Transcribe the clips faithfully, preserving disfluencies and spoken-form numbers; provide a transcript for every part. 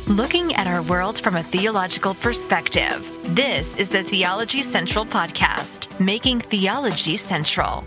Looking at our world from a theological perspective. This is the Theology Central Podcast, making theology central.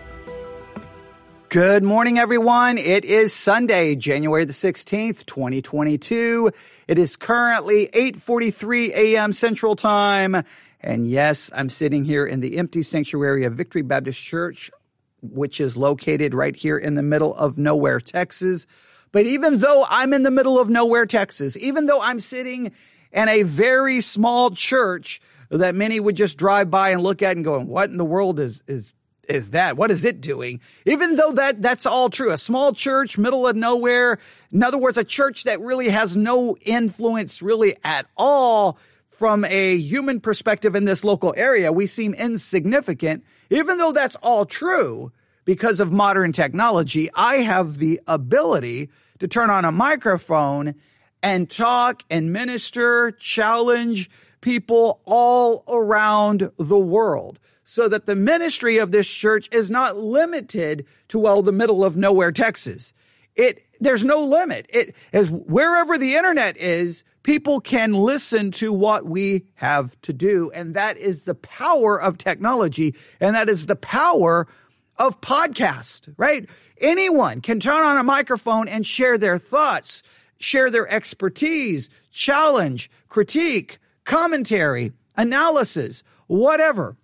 Good morning, everyone. It is Sunday, January the sixteenth, twenty twenty-two. It is currently eight forty-three a.m. Central Time. And yes, I'm sitting here in the empty sanctuary of Victory Baptist Church, which is located right here in the middle of nowhere, Texas. But even though I'm in the middle of nowhere, Texas, even though I'm sitting in a very small church that many would just drive by and look at and going, what in the world is, is, is that? What is it doing? Even though that, that's all true, a small church, middle of nowhere. In other words, a church that really has no influence really at all from a human perspective in this local area. We seem insignificant. Even though that's all true, because of modern technology, I have the ability to turn on a microphone and talk and minister, challenge people all around the world, so that the ministry of this church is not limited to, well, the middle of nowhere, Texas. It, there's no limit. It is wherever the internet is, people can listen to what we have to do. And that is the power of technology. And that is the power of podcast, right? Anyone can turn on a microphone and share their thoughts, share their expertise, challenge, critique, commentary, analysis, whatever.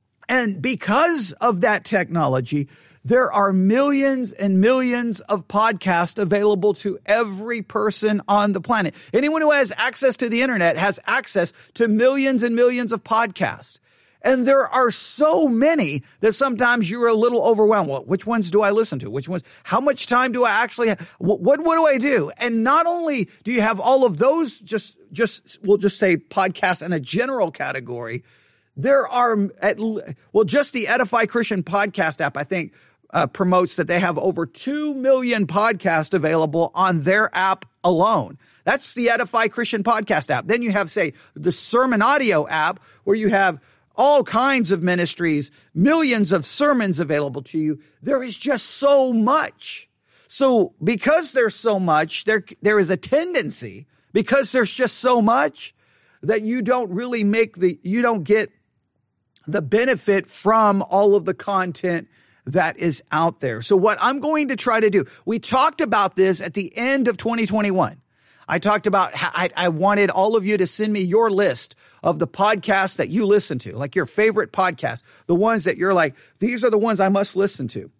And because of that technology, there are millions and millions of podcasts available to every person on the planet. Anyone who has access to the internet has access to millions and millions of podcasts. And there are so many that sometimes you're a little overwhelmed. Well, which ones do I listen to? Which ones? How much time do I actually have? What, what, what do I do? And not only do you have all of those, just, just, we'll just say podcasts in a general category. There are, at, well, just the Edify Christian Podcast app, I think, uh, promotes that they have over two million podcasts available on their app alone. That's the Edify Christian Podcast app. Then you have, say, the Sermon Audio app, where you have all kinds of ministries, millions of sermons available to you. There is just so much. So because there's so much, there, there is a tendency, because there's just so much, that you don't really make the, you don't get the benefit from all of the content that is out there. So what I'm going to try to do, we talked about this at the end of twenty twenty-one. I talked about how I, I wanted all of you to send me your list of the podcasts that you listen to, like your favorite podcasts, the ones that you're like, these are the ones I must listen to.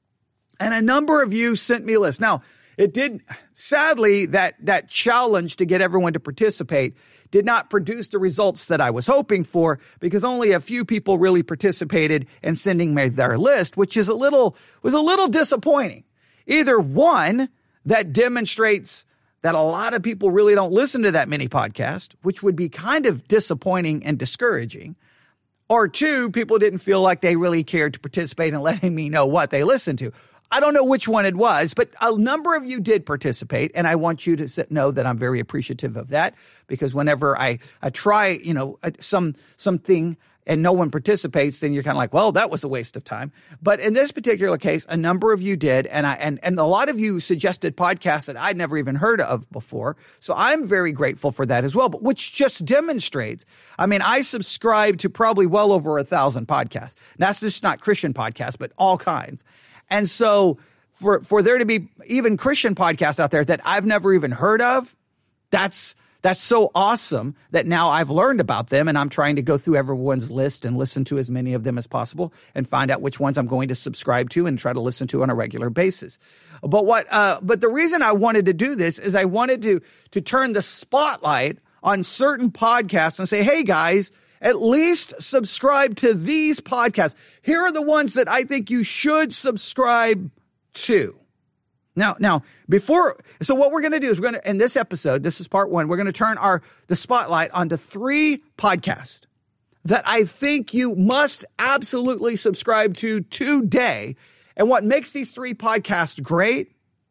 And a number of you sent me a list. Now, it did, sadly, that, that challenge to get everyone to participate did not produce the results that I was hoping for, because only a few people really participated in sending me their list, which is a little, was a little disappointing. Either one, that demonstrates that a lot of people really don't listen to that many podcasts, which would be kind of disappointing and discouraging. Or two, people didn't feel like they really cared to participate in letting me know what they listened to. I don't know which one it was, but a number of you did participate, and I want you to know that I'm very appreciative of that, because whenever I, I try, you know, some something and no one participates, then you're kind of like, well, that was a waste of time. But in this particular case, a number of you did, and I and, and a lot of you suggested podcasts that I'd never even heard of before. So I'm very grateful for that as well, but which just demonstrates, I mean, I subscribe to probably well over a thousand podcasts. Now, that's just not Christian podcasts, but all kinds. And so for, for there to be even Christian podcasts out there that I've never even heard of, that's, that's so awesome that now I've learned about them, and I'm trying to go through everyone's list and listen to as many of them as possible and find out which ones I'm going to subscribe to and try to listen to on a regular basis. But what, uh, but the reason I wanted to do this is I wanted to, to turn the spotlight on certain podcasts and say, hey guys, at least subscribe to these podcasts. Here are the ones that I think you should subscribe to. Now, now, before, so what we're going to do is we're going to, in this episode, this is part one, we're going to turn our, the spotlight onto three podcasts that I think you must absolutely subscribe to today. And what makes these three podcasts great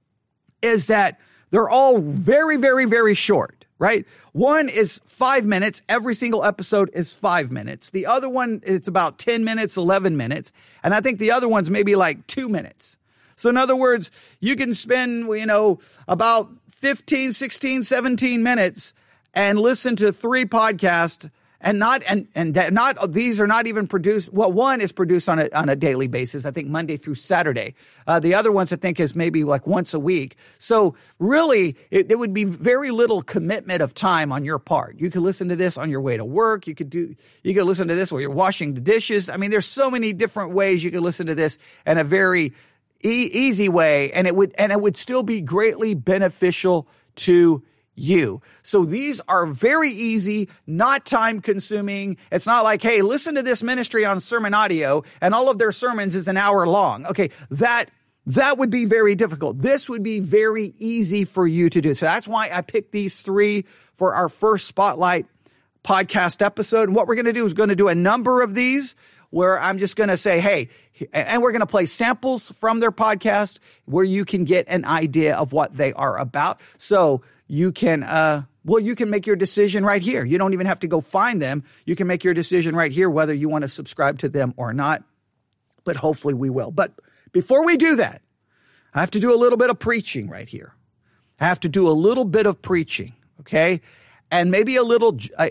is that they're all very, very, very short, right? One is five minutes. Every single episode is five minutes. The other one, it's about ten minutes, eleven minutes. And I think the other one's maybe like two minutes. So in other words, you can spend, you know, about fifteen, sixteen, seventeen minutes and listen to three podcasts. And not, and, and that not, these are not even produced. Well, one is produced on a, on a daily basis. I think Monday through Saturday. Uh, the other ones I think is maybe like once a week. So really, it, there would be very little commitment of time on your part. You could listen to this on your way to work. You could do, you could listen to this while you're washing the dishes. I mean, there's so many different ways you could listen to this in a very e- easy way. And it would, and it would still be greatly beneficial to you. So these are very easy, not time consuming. It's not like, hey, listen to this ministry on Sermon Audio and all of their sermons is an hour long. Okay. That, that would be very difficult. This would be very easy for you to do. So that's why I picked these three for our first Spotlight podcast episode. And what we're going to do is going to do a number of these where I'm just going to say, hey, and we're going to play samples from their podcast where you can get an idea of what they are about. So you can, uh, well, you can make your decision right here. You don't even have to go find them. You can make your decision right here, whether you want to subscribe to them or not. But hopefully we will. But before we do that, I have to do a little bit of preaching right here. I have to do a little bit of preaching. Okay. And maybe a little, I,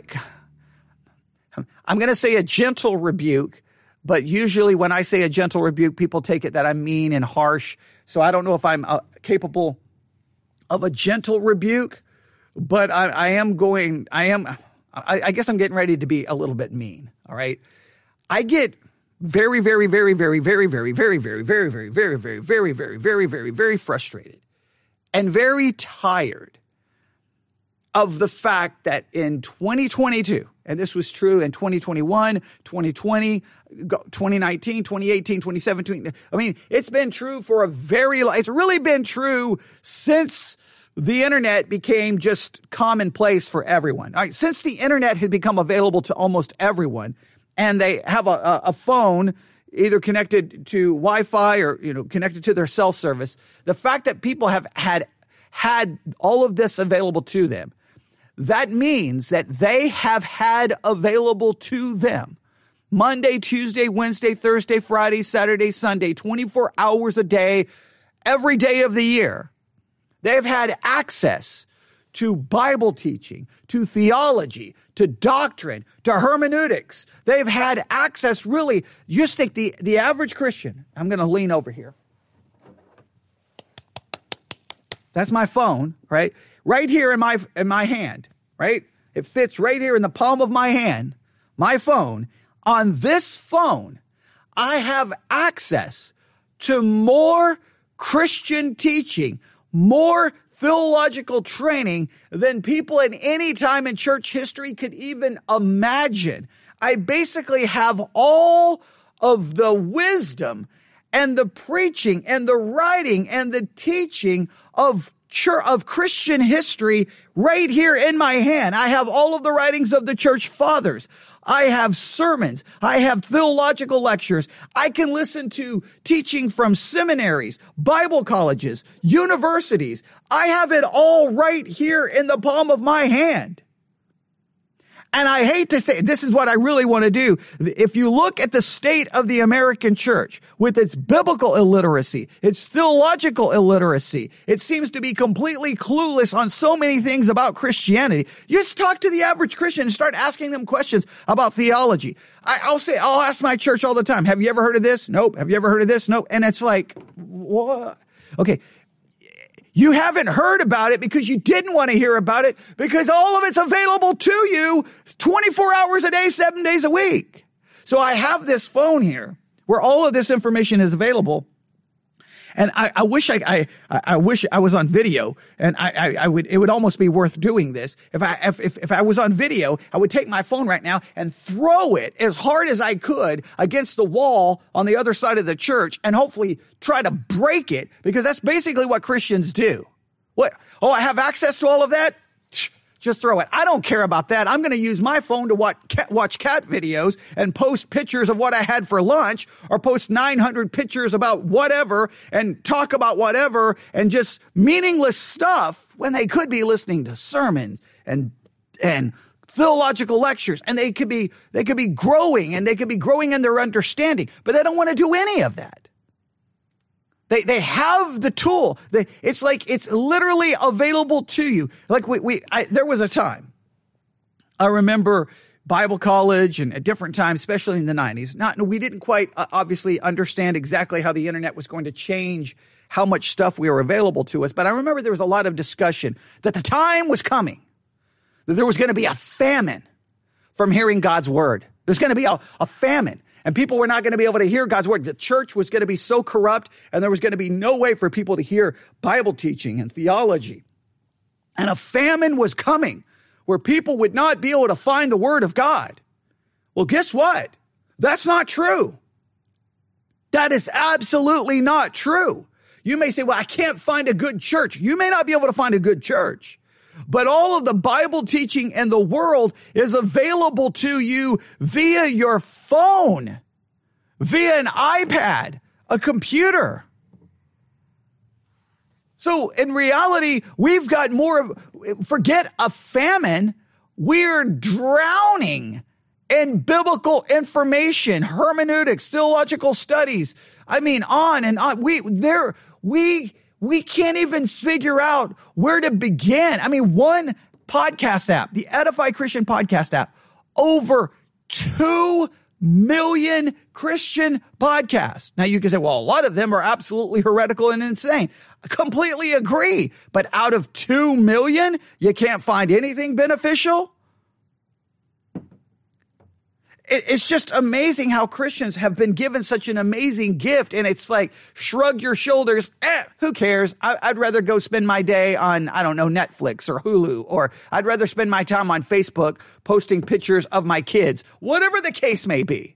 I'm going to say a gentle rebuke, but usually when I say a gentle rebuke, people take it that I'm mean and harsh. So I don't know if I'm uh, capable of a gentle rebuke, but I, I am going, I am, I, I guess I'm getting ready to be a little bit mean. All right. I get very, very, very, very, very, very, very, very, very, very, very, very, very, very, very, very, very frustrated and very tired of the fact that in twenty twenty-two, and this was true in twenty twenty-one, twenty twenty, twenty nineteen, twenty eighteen, twenty seventeen. I mean, it's been true for a very, it's really been true since the internet became just commonplace for everyone. All right, since the internet had become available to almost everyone, and they have a, a phone either connected to Wi-Fi or, you know, connected to their cell service, the fact that people have had had all of this available to them, that means that they have had available to them Monday, Tuesday, Wednesday, Thursday, Friday, Saturday, Sunday, twenty-four hours a day, every day of the year. They've had access to Bible teaching, to theology, to doctrine, to hermeneutics. They've had access, really. Just think the, the average Christian, I'm going to lean over here. That's my phone, right? Right here in my, in my hand, right? It fits right here in the palm of my hand, my phone. On this phone, I have access to more Christian teaching, more theological training than people at any time in church history could even imagine. I basically have all of the wisdom and the preaching and the writing and the teaching of church, of Christian history right here in my hand. I have all of the writings of the church fathers. I have sermons. I have theological lectures. I can listen to teaching from seminaries, Bible colleges, universities. I have it all right here in the palm of my hand. And I hate to say, this is what I really want to do. If you look at the state of the American church with its biblical illiteracy, its theological illiteracy, it seems to be completely clueless on so many things about Christianity. You just talk to the average Christian and start asking them questions about theology. I, I'll say, I'll ask my church all the time, have you ever heard of this? Nope. Have you ever heard of this? Nope. And it's like, what? Okay. You haven't heard about it because you didn't want to hear about it because all of it's available to you twenty-four hours a day, seven days a week. So I have this phone here where all of this information is available. And I, I wish I, I, I wish I was on video, and I, I, I would, it would almost be worth doing this. If I, if, if, if I was on video, I would take my phone right now and throw it as hard as I could against the wall on the other side of the church and hopefully try to break it, because that's basically what Christians do. What? Oh, I have access to all of that? Just throw it. I don't care about that. I'm going to use my phone to watch cat, watch cat videos and post pictures of what I had for lunch, or post nine hundred pictures about whatever and talk about whatever and just meaningless stuff when they could be listening to sermons and, and theological lectures, and they could be, they could be growing and they could be growing in their understanding, but they don't want to do any of that. They they have the tool. They, it's like it's literally available to you. Like we we I, there was a time I remember Bible college and at different times, especially in the nineties. Not we didn't quite uh, obviously understand exactly how the internet was going to change how much stuff we were available to us. But I remember there was a lot of discussion that the time was coming, that there was going to be a famine from hearing God's word. There's going to be a, a famine. And people were not going to be able to hear God's word. The church was going to be so corrupt, and there was going to be no way for people to hear Bible teaching and theology. And a famine was coming where people would not be able to find the word of God. Well, guess what? That's not true. That is absolutely not true. You may say, well, I can't find a good church. You may not be able to find a good church. But all of the Bible teaching in the world is available to you via your phone, via an iPad, a computer. So in reality, we've got more of, forget a famine, we're drowning in biblical information, hermeneutics, theological studies. I mean, on and on. We, there, we, We can't even figure out where to begin. I mean, one podcast app, the Edify Christian podcast app, over two million Christian podcasts. Now you can say, well, a lot of them are absolutely heretical and insane. I completely agree. But out of two million, you can't find anything beneficial? It's just amazing how Christians have been given such an amazing gift. And it's like, shrug your shoulders. Eh, who cares? I, I'd rather go spend my day on, I don't know, Netflix or Hulu, or I'd rather spend my time on Facebook posting pictures of my kids, whatever the case may be.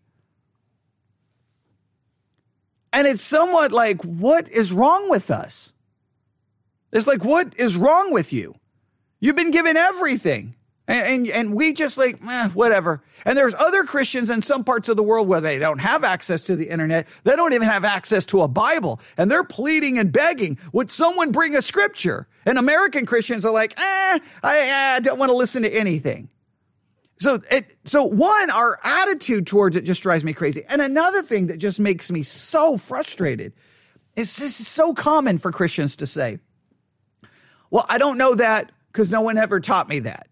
And it's somewhat like, what is wrong with us? It's like, what is wrong with you? You've been given everything. And, and and we just like, eh, whatever. And there's other Christians in some parts of the world where they don't have access to the internet. They don't even have access to a Bible. And they're pleading and begging, would someone bring a scripture? And American Christians are like, eh, I, I don't want to listen to anything. So, it, so one, our attitude towards it just drives me crazy. And another thing that just makes me so frustrated is this is so common for Christians to say, well, I don't know that because no one ever taught me that.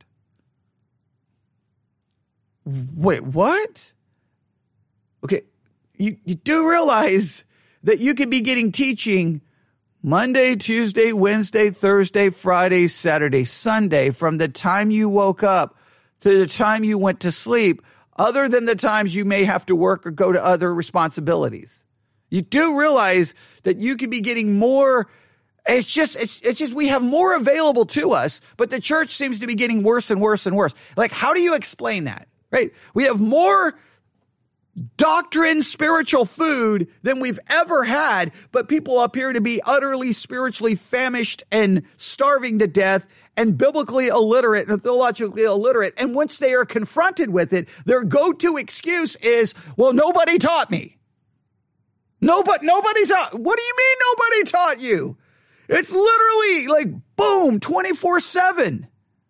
Wait, what? Okay, you, you do realize that you could be getting teaching Monday, Tuesday, Wednesday, Thursday, Friday, Saturday, Sunday from the time you woke up to the time you went to sleep, other than the times you may have to work or go to other responsibilities. You do realize that you could be getting more. It's just, it's, it's just, we have more available to us, but the church seems to be getting worse and worse and worse. Like, how do you explain that? Right? We have more doctrine, spiritual food than we've ever had, but people appear to be utterly spiritually famished and starving to death and biblically illiterate and theologically illiterate. And once they are confronted with it, their go-to excuse is, well, nobody taught me. Nobody, nobody taught. What do you mean nobody taught you? It's literally like, boom, twenty-four seven.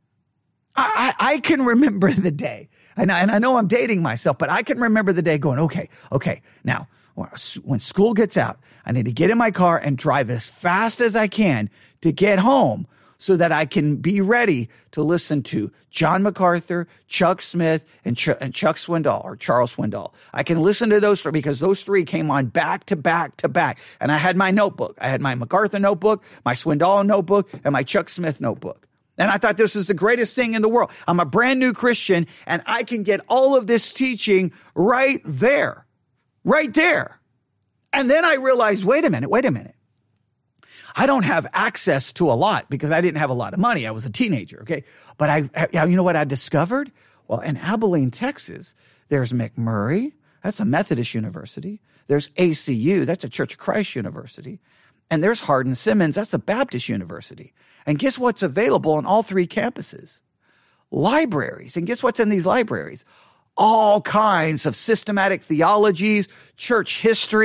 I, I, I can remember the day. And I, and I know I'm dating myself, but I can remember the day going, okay, okay, now, when school gets out, I need to get in my car and drive as fast as I can to get home so that I can be ready to listen to John MacArthur, Chuck Smith, and, Ch- and Chuck Swindoll, or Charles Swindoll. I can listen to those three because those three came on back to back to back. And I had my notebook. I had my MacArthur notebook, my Swindoll notebook, and my Chuck Smith notebook. And I thought this is the greatest thing in the world. I'm a brand new Christian, and I can get all of this teaching right there, right there. And then I realized, wait a minute, wait a minute. I don't have access to a lot because I didn't have a lot of money. I was a teenager, okay? But I, you know what I discovered? Well, in Abilene, Texas, there's McMurray. That's a Methodist university. There's A C U. That's a Church of Christ university. And there's Hardin-Simmons. That's a Baptist university. And guess what's available on all three campuses? Libraries. And guess what's in these libraries? All kinds of systematic theologies, church history,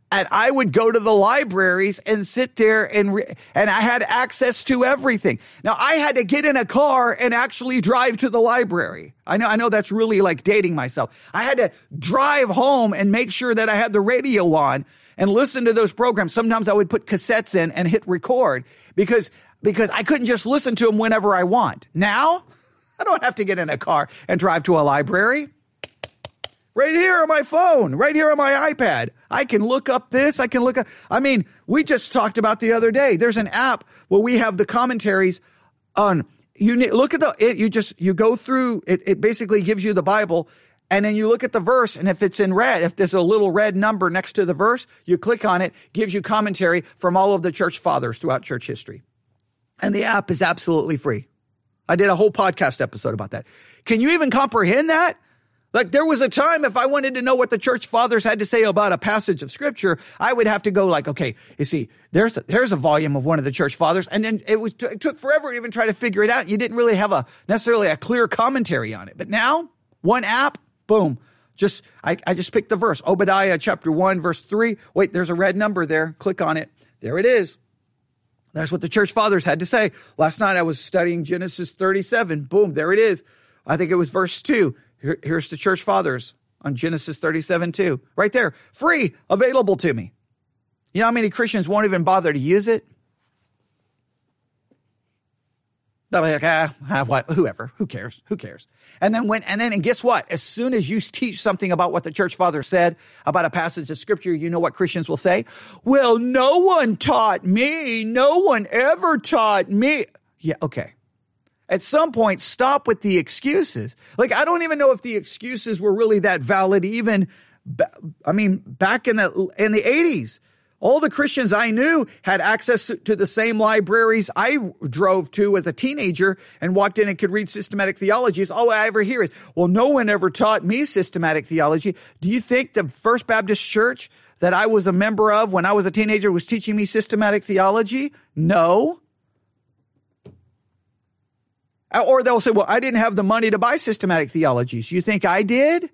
And I would go to the libraries and sit there and re- and I had access to everything. Now I had to get in a car and actually drive to the library. I know, I know that's really like dating myself. I had to drive home and make sure that I had the radio on and listen to those programs. Sometimes I would put cassettes in and hit record because, because I couldn't just listen to them whenever I want. Now I don't have to get in a car and drive to a library. Right here on my phone, right here on my iPad. I can look up this. I can look up. I mean, we just talked about the other day. There's an app where we have the commentaries on, you need, look at the, it, you just, you go through, it, it basically gives you the Bible and then you look at the verse. And if it's in red, if there's a little red number next to the verse, you click on it, gives you commentary from all of the church fathers throughout church history. And the app is absolutely free. I did a whole podcast episode about that. Can you even comprehend that? Like there was a time if I wanted to know what the church fathers had to say about a passage of scripture, I would have to go like, okay, you see, there's a, there's a volume of one of the church fathers. And then it was, it took forever to even try to figure it out. You didn't really have a necessarily a clear commentary on it. But now one app, boom, just, I, I just picked the verse, Obadiah chapter one, verse three. Wait, there's a red number there. Click on it. There it is. That's what the church fathers had to say. Last night I was studying Genesis thirty-seven. Boom, there it is. I think it was verse two. Here, here's the church fathers on Genesis thirty-seven two. Right there. Free, available to me. You know how many Christians won't even bother to use it? They'll be like, ah, ah, what, whoever, who cares, who cares? And then when, and then, and guess what? As soon as you teach something about what the church father said about a passage of scripture, you know what Christians will say? Well, no one taught me. No one ever taught me. Yeah, okay. At some point, stop with the excuses. Like, I don't even know if the excuses were really that valid even, I mean, back in the, in the eighties. All the Christians I knew had access to the same libraries I drove to as a teenager and walked in and could read systematic theologies. All I ever hear is, well, no one ever taught me systematic theology. Do you think the First Baptist Church that I was a member of when I was a teenager was teaching me systematic theology? No. Or they'll say, well, I didn't have the money to buy systematic theologies. You think I did?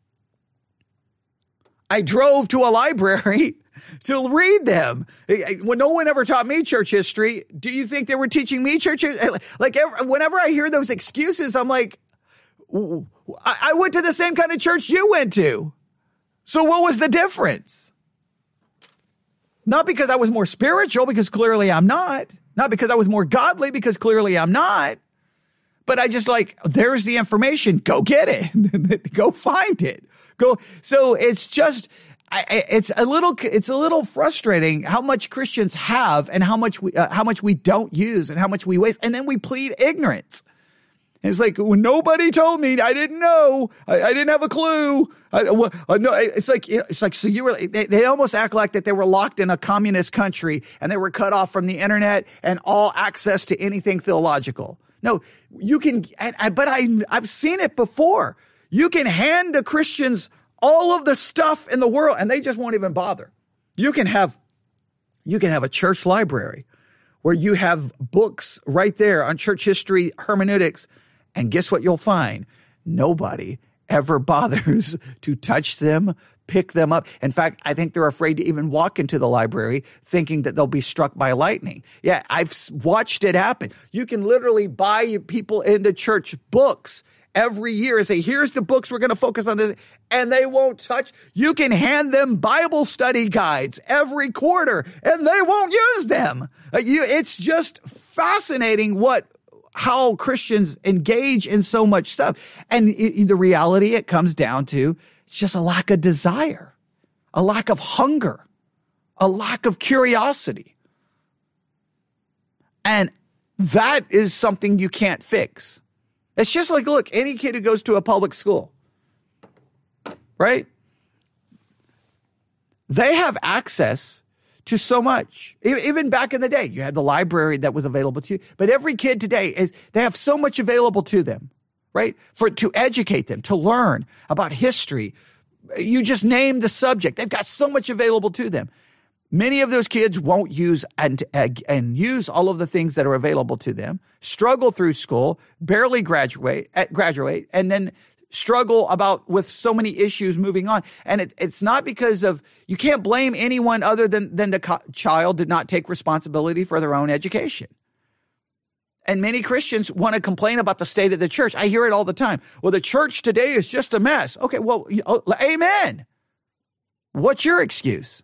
I drove to a library to read them. When no one ever taught me church history, do you think they were teaching me church history? Like, whenever I hear those excuses, I'm like, I went to the same kind of church you went to. So what was the difference? Not because I was more spiritual, because clearly I'm not. Not because I was more godly, because clearly I'm not. But I just like, there's the information. Go get it. Go find it. Go. So it's just, I, it's a little, it's a little frustrating how much Christians have and how much we, uh, how much we don't use and how much we waste. And then we plead ignorance. And it's like, when nobody told me, I didn't know. I, I didn't have a clue. I, well, uh, no, it's like, you know, it's like, so you were, they, they almost act like that they were locked in a communist country and they were cut off from the internet and all access to anything theological. No, you can, and, and, but I, I've seen it before. You can hand the Christians all of the stuff in the world and they just won't even bother. You can have, you can have a church library where you have books right there on church history, hermeneutics, and guess what you'll find? Nobody ever bothers to touch them, pick them up. In fact, I think they're afraid to even walk into the library thinking that they'll be struck by lightning. Yeah, I've watched it happen. You can literally buy people into church books every year and say, here's the books we're going to focus on this, and they won't touch. You can hand them Bible study guides every quarter and they won't use them. Uh, you, it's just fascinating what how Christians engage in so much stuff. And it, the reality, it comes down to it's just a lack of desire, a lack of hunger, a lack of curiosity. And that is something you can't fix. It's just like, look, any kid who goes to a public school, right? They have access to so much. Even back in the day, you had the library that was available to you. But every kid today, is they have so much available to them, right? For to educate them, to learn about history. You just name the subject. They've got so much available to them. Many of those kids won't use and, and use all of the things that are available to them, struggle through school, barely graduate, graduate, and then struggle about with so many issues moving on. And it, it's not because of, you can't blame anyone other than, than the co- child did not take responsibility for their own education. And many Christians want to complain about the state of the church. I hear it all the time. Well, the church today is just a mess. Okay, well, oh, amen. What's your excuse?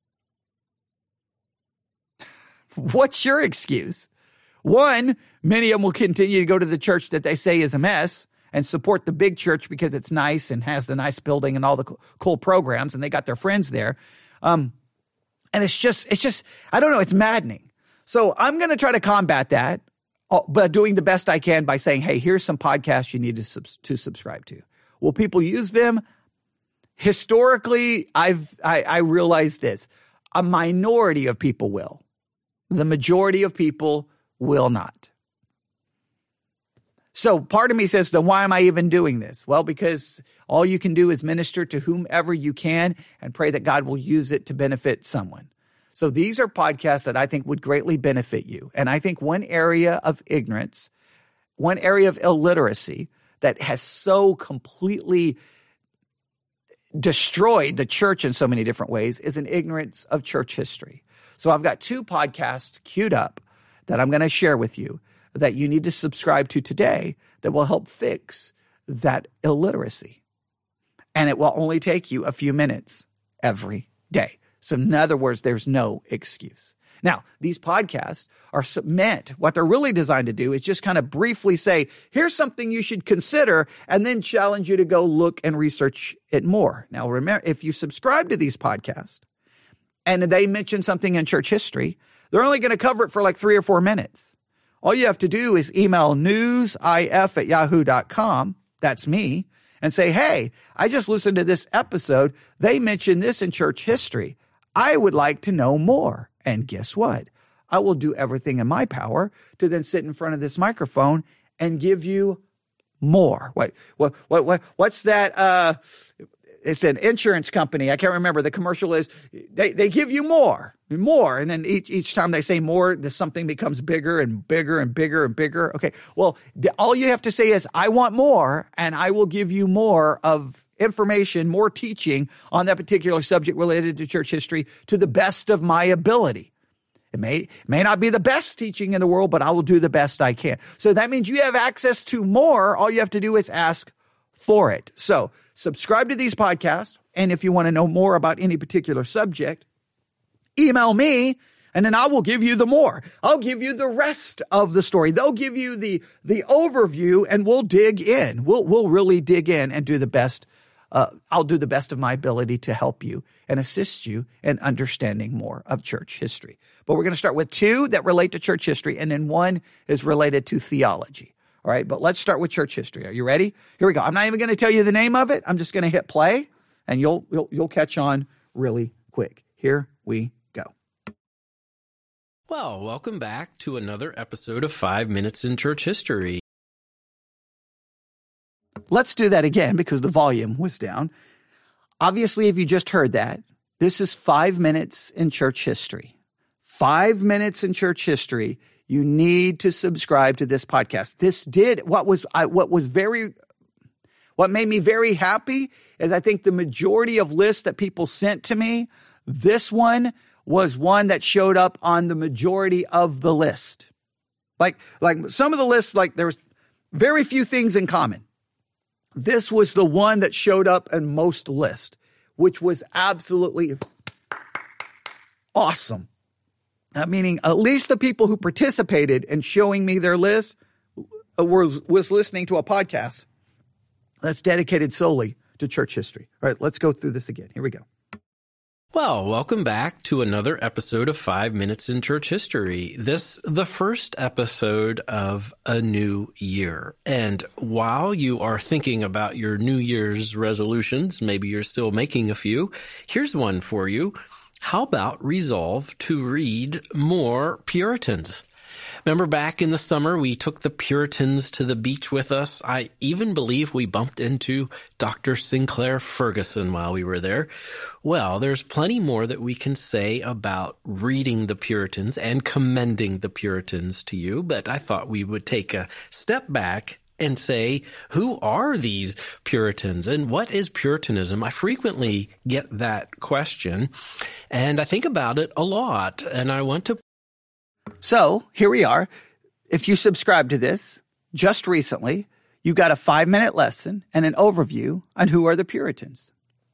What's your excuse? One, many of them will continue to go to the church that they say is a mess and support the big church because it's nice and has the nice building and all the cool programs, and they got their friends there. Um, and it's just, it's just, I don't know, it's maddening. So I'm going to try to combat that, but doing the best I can by saying, hey, here's some podcasts you need to, sub- to subscribe to. Will people use them? Historically, I've, I, I realize this. A minority of people will. The majority of people will not. So part of me says, then why am I even doing this? Well, because all you can do is minister to whomever you can and pray that God will use it to benefit someone. So these are podcasts that I think would greatly benefit you. And I think one area of ignorance, one area of illiteracy that has so completely destroyed the church in so many different ways is an ignorance of church history. So I've got two podcasts queued up that I'm going to share with you that you need to subscribe to today that will help fix that illiteracy. And it will only take you a few minutes every day. So in other words, there's no excuse. Now, these podcasts are meant, what they're really designed to do is just kind of briefly say, here's something you should consider, and then challenge you to go look and research it more. Now, remember, if you subscribe to these podcasts and they mention something in church history, they're only going to cover it for like three or four minutes. All you have to do is email newsif at yahoo dot com. That's me. And say, hey, I just listened to this episode. They mentioned this in church history. I would like to know more. And guess what? I will do everything in my power to then sit in front of this microphone and give you more. What, what, what, what what's that? Uh, it's an insurance company. I can't remember. The commercial is they, they give you more, more. And then each, each time they say more, the something becomes bigger and bigger and bigger and bigger. Okay. Well, the, all you have to say is, I want more, and I will give you more of information, more teaching on that particular subject related to church history to the best of my ability. It may, may not be the best teaching in the world, but I will do the best I can. So that means you have access to more. All you have to do is ask for it. So subscribe to these podcasts. And if you want to know more about any particular subject, email me, and then I will give you the more. I'll give you the rest of the story. They'll give you the, the overview, and we'll dig in. We'll, we'll really dig in and do the best. Uh, I'll do the best of my ability to help you and assist you in understanding more of church history. But we're going to start with two that relate to church history, and then one is related to theology. All right, but let's start with church history. Are you ready? Here we go. I'm not even going to tell you the name of it. I'm just going to hit play, and you'll, you'll you'll catch on really quick. Here we go. Well, welcome back to another episode of Five Minutes in Church History. Let's do that again because the volume was down. Obviously, if you just heard that, this is Five Minutes in Church History. Five Minutes in Church History. You need to subscribe to this podcast. This did what was I, what was very, what made me very happy is I think the majority of lists that people sent to me, this one was one that showed up on the majority of the list. Like, like some of the lists, like there's very few things in common. This was the one that showed up in most lists, which was absolutely awesome. Uh, meaning at least the people who participated in showing me their list was, was listening to a podcast that's dedicated solely to church history. All right, let's go through this again. Here we go. Well, welcome back to another episode of Five Minutes in Church History. This, the first episode of a new year. And while you are thinking about your New Year's resolutions, maybe you're still making a few, here's one for you. How about resolve to read more Puritans? Remember back in the summer, we took the Puritans to the beach with us. I even believe we bumped into Doctor Sinclair Ferguson while we were there. Well, there's plenty more that we can say about reading the Puritans and commending the Puritans to you, but I thought we would take a step back and say, who are these Puritans and what is Puritanism? I frequently get that question, and I think about it a lot, and I want to. So here we are. If you subscribe to this just recently, you got a five-minute lesson and an overview on who are the Puritans.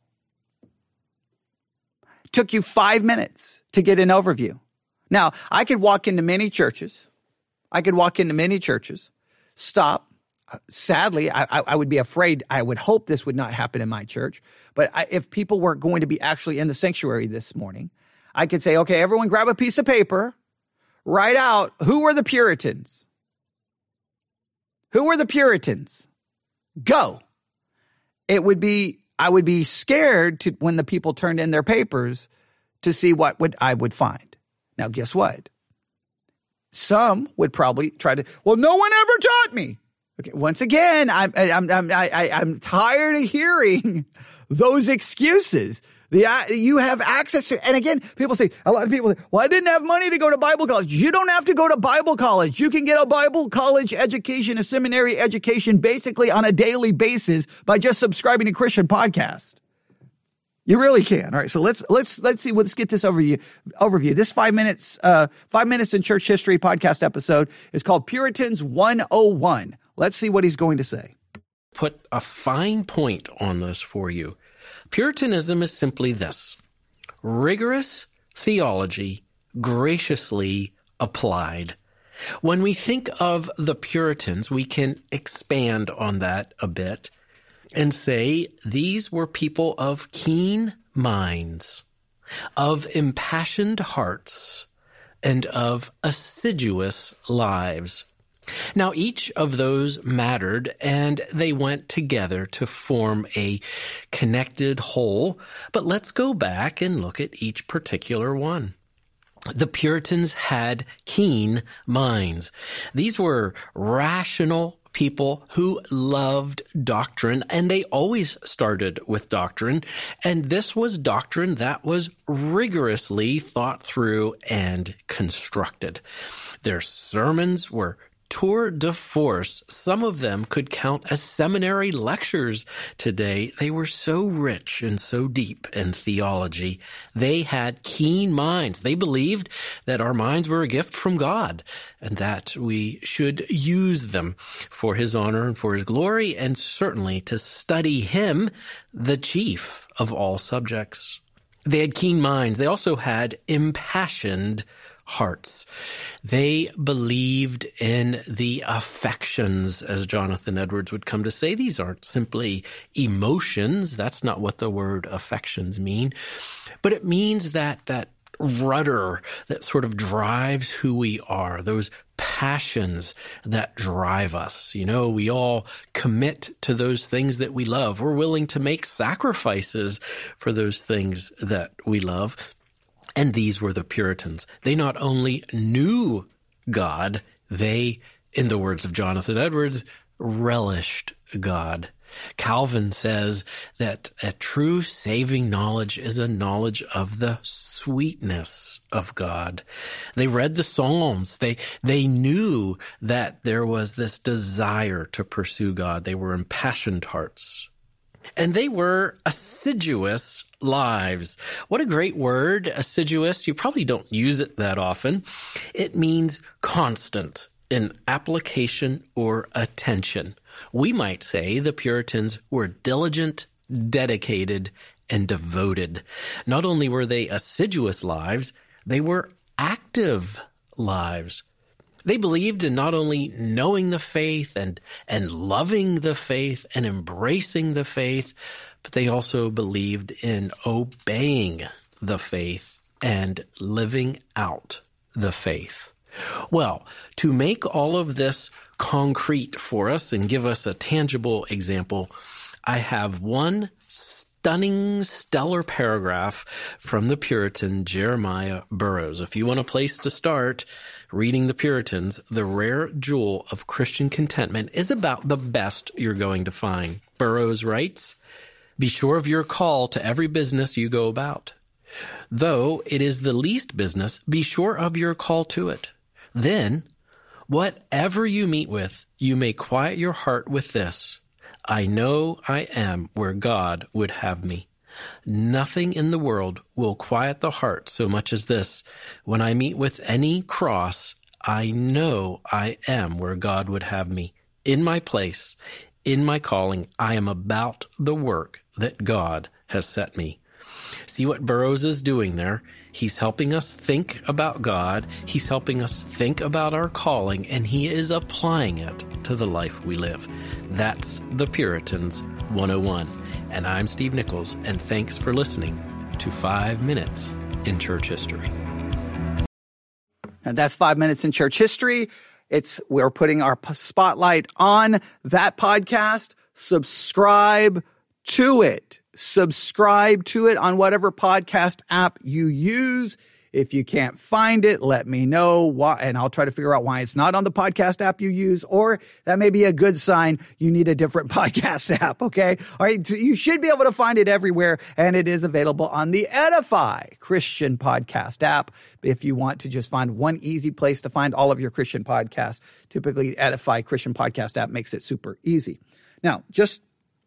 It took you five minutes to get an overview. Now, I could walk into many churches. I could walk into many churches, stop. Sadly, I, I would be afraid, I would hope this would not happen in my church. But I, if people were going to be actually in the sanctuary this morning, I could say, okay, everyone grab a piece of paper, write out, who were the Puritans? Who were the Puritans? Go. It would be, I would be scared to, when the people turned in their papers, to see what would I would find. Now, guess what? Some would probably try to, well, no one ever taught me. Okay, once again, I'm I'm I'm I, I'm tired of hearing those excuses. The uh, you have access to, and again, people say, a lot of people say, well, I didn't have money to go to Bible college. You don't have to go to Bible college. You can get a Bible college education, a seminary education, basically on a daily basis by just subscribing to Christian Podcast. You really can. All right, so let's let's let's see. Let's get this overview. Overview. This five minutes, uh, five minutes in church history podcast episode is called Puritans one oh one. Let's see what he's going to say. Put a fine point on this for you. Puritanism is simply this: rigorous theology graciously applied. When we think of the Puritans, we can expand on that a bit and say these were people of keen minds, of impassioned hearts, and of assiduous lives. Now, each of those mattered, and they went together to form a connected whole. But let's go back and look at each particular one. The Puritans had keen minds. These were rational people who loved doctrine, and they always started with doctrine. And this was doctrine that was rigorously thought through and constructed. Their sermons were tour de force. Some of them could count as seminary lectures today. They were so rich and so deep in theology. They had keen minds. They believed that our minds were a gift from God and that we should use them for his honor and for his glory, and certainly to study him, the chief of all subjects. They had keen minds. They also had impassioned hearts. They believed in the affections, as Jonathan Edwards would come to say. These aren't simply emotions. That's not what the word affections mean. But it means that that rudder that sort of drives who we are, those passions that drive us. You know, we all commit to those things that we love. We're willing to make sacrifices for those things that we love. And these were the Puritans. They not only knew God, they, in the words of Jonathan Edwards, relished God. Calvin says that a true saving knowledge is a knowledge of the sweetness of God. They read the Psalms. They, they knew that there was this desire to pursue God. They were impassioned hearts. And they were assiduous lives. What a great word, assiduous. You probably don't use it that often. It means constant in application or attention. We might say the Puritans were diligent, dedicated, and devoted. Not only were they assiduous lives, they were active lives. They believed in not only knowing the faith and, and loving the faith and embracing the faith, but they also believed in obeying the faith and living out the faith. Well, to make all of this concrete for us and give us a tangible example, I have one stunning, stellar paragraph from the Puritan Jeremiah Burroughs. If you want a place to start reading the Puritans, the rare jewel of Christian contentment is about the best you're going to find. Burroughs writes, "Be sure of your call to every business you go about. Though it is the least business, be sure of your call to it. Then, Whatever you meet with, you may quiet your heart with this: I know I am where God would have me. Nothing in the world will quiet the heart so much as this: when I meet with any cross, I know I am where God would have me. In my place, in my calling, I am about the work that God has set me. See what Burroughs is doing there? He's helping us think about God. He's helping us think about our calling, and he is applying it to the life we live. That's the Puritans one oh one. And I'm Steve Nichols, and thanks for listening to Five Minutes in Church History. And that's Five Minutes in Church History. It's we're putting our spotlight on that podcast. Subscribe to it. Subscribe to it on whatever podcast app you use. If you can't find it, let me know why, and I'll try to figure out why it's not on the podcast app you use, or that may be a good sign you need a different podcast app, okay? All right, you should be able to find it everywhere, and it is available on the Edify Christian Podcast app. If you want to just find one easy place to find all of your Christian podcasts, typically Edify Christian Podcast app makes it super easy. Now, just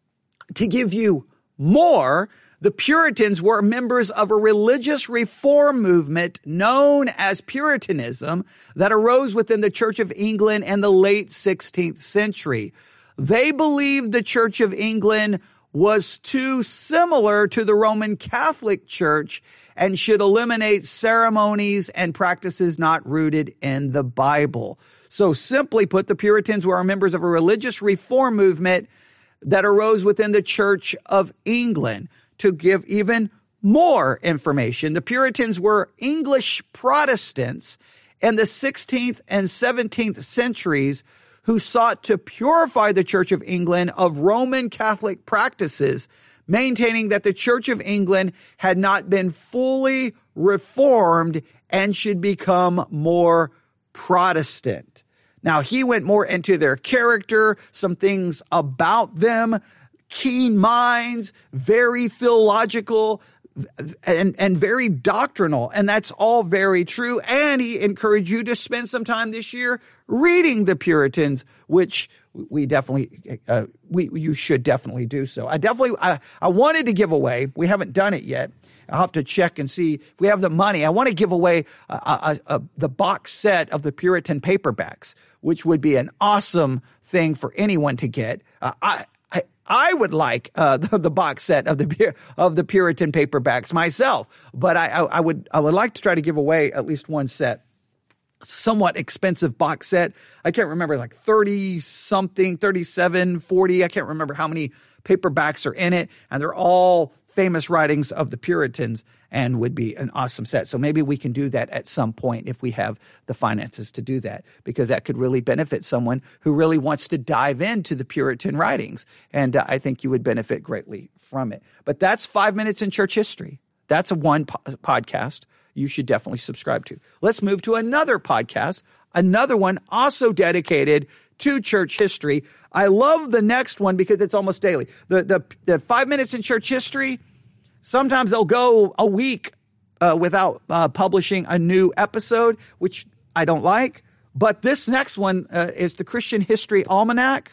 to give you more, the Puritans were members of a religious reform movement known as Puritanism that arose within the Church of England in the late sixteenth century. They believed the Church of England was too similar to the Roman Catholic Church and should eliminate ceremonies and practices not rooted in the Bible. So simply put, the Puritans were members of a religious reform movement that arose within the Church of England. To give even more information, the Puritans were English Protestants in the sixteenth and seventeenth centuries who sought to purify the Church of England of Roman Catholic practices, maintaining that the Church of England had not been fully reformed and should become more Protestant. Now, he went more into their character, some things about them. Keen minds, very theological, and, and very doctrinal. And that's all very true. And he encouraged you to spend some time this year reading the Puritans, which we definitely, uh, we you should definitely do so. I definitely, I, I wanted to give away, we haven't done it yet. I'll have to check and see if we have the money. I want to give away a, a, a, the box set of the Puritan paperbacks, which would be an awesome thing for anyone to get. Uh, I, I, I would like uh, the, the box set of the of the Puritan paperbacks myself, but I, I, I would I would like to try to give away at least one set. Somewhat expensive box set. I can't remember, like thirty something, thirty-seven, forty. I can't remember how many paperbacks are in it, and they're all famous writings of the Puritans and would be an awesome set. So maybe we can do that at some point if we have the finances to do that, because that could really benefit someone who really wants to dive into the Puritan writings. And uh, I think you would benefit greatly from it. But that's Five Minutes in Church History. That's a one po- podcast you should definitely subscribe to. Let's move to another podcast, another one also dedicated to church history. I love the next one because it's almost daily. The the, the Five Minutes in Church History, sometimes they'll go a week uh, without uh, publishing a new episode, which I don't like. But this next one uh, is the Christian History Almanac,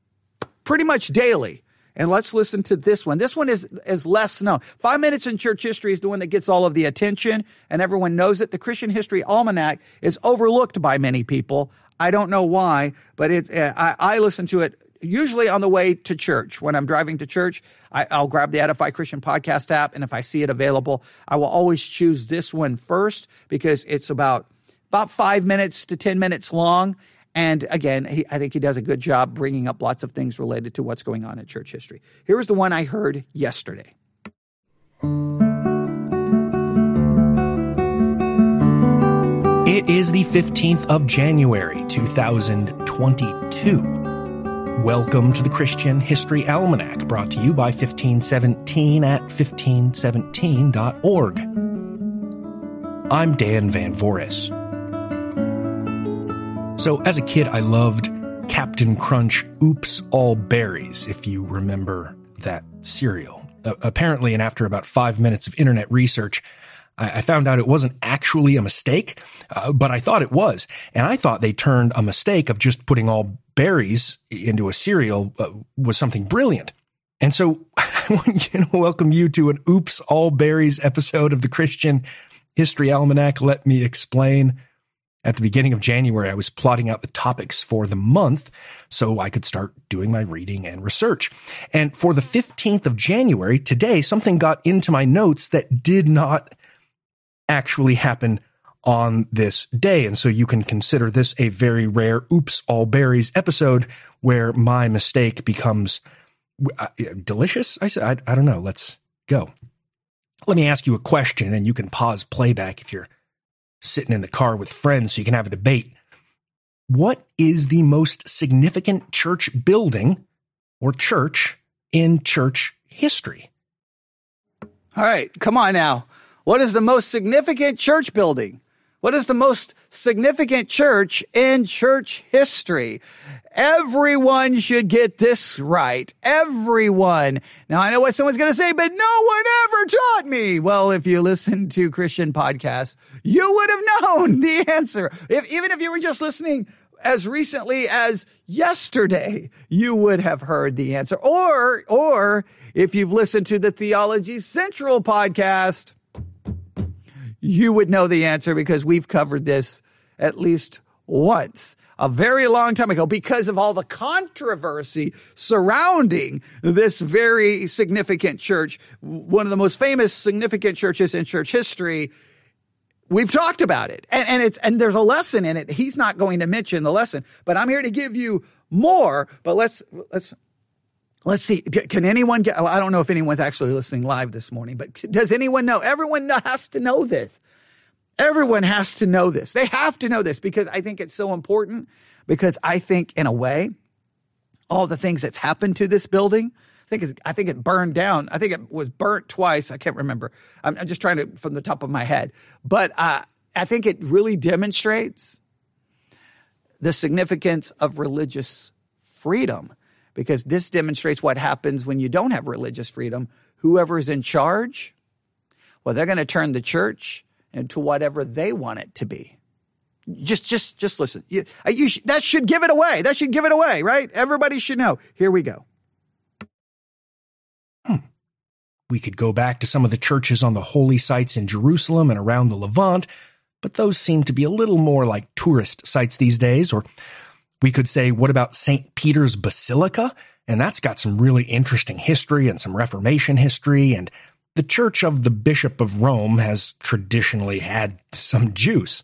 pretty much daily. And let's listen to this one. This one is, is less known. Five Minutes in Church History is the one that gets all of the attention, and everyone knows it. The Christian History Almanac is overlooked by many people. I don't know why, but it, uh, I, I listen to it usually on the way to church. When I'm driving to church, I, I'll grab the Edify Christian Podcast app, and if I see it available, I will always choose this one first because it's about, about five minutes to ten minutes long. And again, he, I think he does a good job bringing up lots of things related to what's going on in church history. Here was the one I heard yesterday. It is the fifteenth of January, two thousand twenty-two. Welcome to the Christian History Almanac, brought to you by fifteen seventeen at fifteen seventeen dot org. I'm Dan Van Voris. So as a kid, I loved Captain Crunch Oops All Berries, if you remember that cereal. Uh, apparently, and after about five minutes of internet research, I, I found out it wasn't actually a mistake, uh, but I thought it was. And I thought they turned a mistake of just putting all berries into a cereal uh, was something brilliant. And so I want to welcome you to an Oops, All Berries episode of the Christian History Almanac. Let me explain. At the beginning of January, I was plotting out the topics for the month so I could start doing my reading and research. And for the fifteenth of January, today, something got into my notes that did not actually happen on this day. And so you can consider this a very rare Oops, All Berries episode where my mistake becomes uh, delicious. I said, I, I don't know. Let's go. Let me ask you a question, and you can pause playback if you're sitting in the car with friends so you can have a debate. What is the most significant church building or church in church history? All right, come on now. What is the most significant church building? What is the most significant church in church history? Everyone should get this right. Everyone. Now, I know what someone's going to say, but no one ever taught me. Well, if you listen to Christian podcasts, you would have known the answer. If, even if you were just listening as recently as yesterday, you would have heard the answer. Or, or if you've listened to the Theology Central podcast, you would know the answer because we've covered this at least once, a very long time ago, because of all the controversy surrounding this very significant church, one of the most famous significant churches in church history. We've talked about it, and, and it's and there's a lesson in it. He's not going to mention the lesson, but I'm here to give you more. But let's let's let's see. Can anyone get? Well, I don't know if anyone's actually listening live this morning, but does anyone know? Everyone has to know this. Everyone has to know this. They have to know this because I think it's so important. Because I think, in a way, all the things that's happened to this building. I think it's, I think it burned down. I think it was burnt twice. I can't remember. I'm, I'm just trying to from the top of my head. But uh, I think it really demonstrates the significance of religious freedom, because this demonstrates what happens when you don't have religious freedom. Whoever is in charge, well, they're going to turn the church into whatever they want it to be. Just, just, just listen. You, you sh- that should give it away. That should give it away, right? Everybody should know. Here we go. Hmm. We could go back to some of the churches on the holy sites in Jerusalem and around the Levant, but those seem to be a little more like tourist sites these days. Or we could say, what about Saint Peter's Basilica? And that's got some really interesting history and some Reformation history, and the Church of the Bishop of Rome has traditionally had some juice.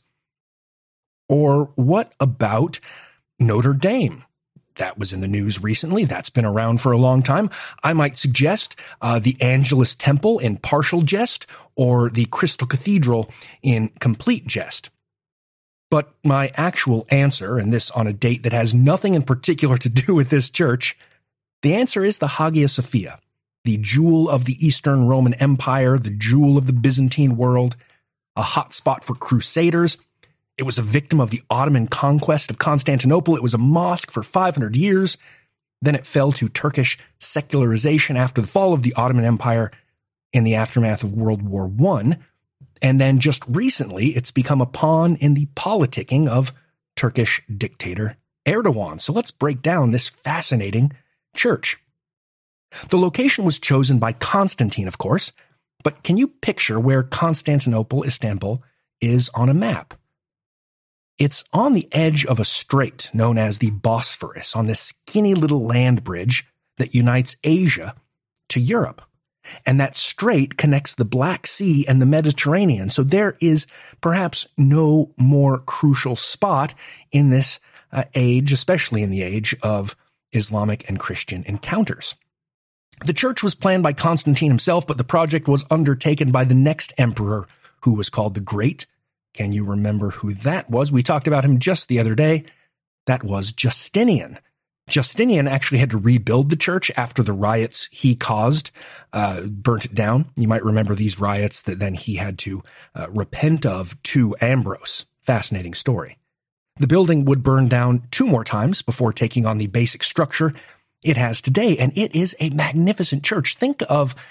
Or what about Notre Dame? That was in the news recently. That's been around for a long time. I might suggest uh, the Angelus Temple in partial jest, or the Crystal Cathedral in complete jest. But my actual answer, and this on a date that has nothing in particular to do with this church, the answer is the Hagia Sophia, the jewel of the Eastern Roman Empire, the jewel of the Byzantine world, a hotspot for crusaders. It was a victim of the Ottoman conquest of Constantinople. It was a mosque for five hundred years. Then it fell to Turkish secularization after the fall of the Ottoman Empire in the aftermath of World War One. And then just recently, it's become a pawn in the politicking of Turkish dictator Erdogan. So let's break down this fascinating church. The location was chosen by Constantine, of course, but can you picture where Constantinople, Istanbul, is on a map? It's on the edge of a strait known as the Bosphorus, on this skinny little land bridge that unites Asia to Europe. And that strait connects the Black Sea and the Mediterranean, so there is perhaps no more crucial spot in this uh, age, especially in the age of Islamic and Christian encounters. The church was planned by Constantine himself, but the project was undertaken by the next emperor, who was called the Great. Can you remember who that was? We talked about him just the other day. That was Justinian. Justinian actually had to rebuild the church after the riots he caused uh, burnt it down. You might remember these riots that then he had to uh, repent of to Ambrose. Fascinating story. The building would burn down two more times before taking on the basic structure it has today, and it is a magnificent church. Think of